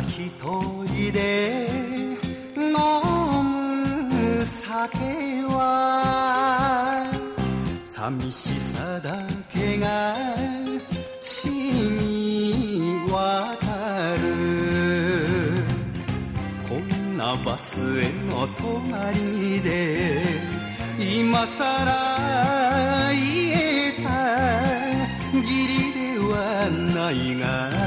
一人で飲む酒は寂しさだけが染み渡る。こんなバスへの泊まりで今さら言えた義理ではないが